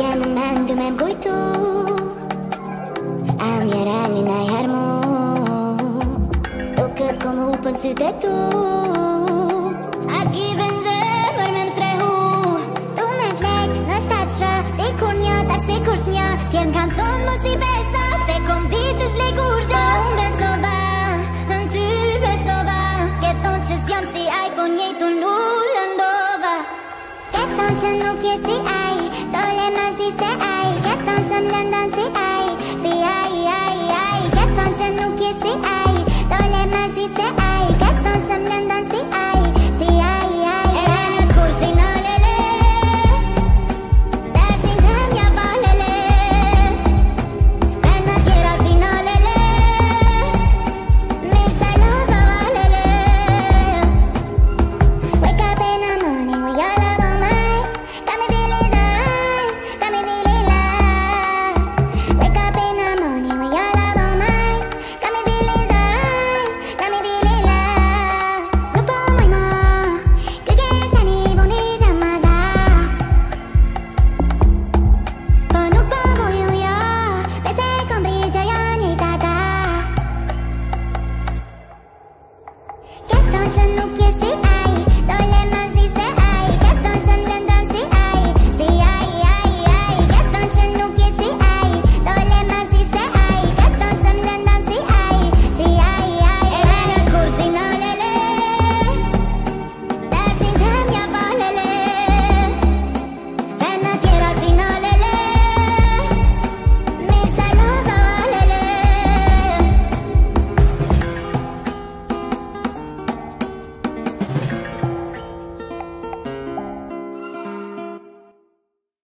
në mend du me m'kujtu A mjerani na i hermu Do këtë kom hupën sytë e tu A kive në zemër me m'strehu Tu me flek në shtatë shë Ti kur një tash si kur s'një Tjenë kanë thonë mos i besa Se kom di që s'vlej kur gjë Unë besova, në ty besova Ke thonë që s'jam si aj Po njejtu n'u lëndova Ke thonë që nuk je si aj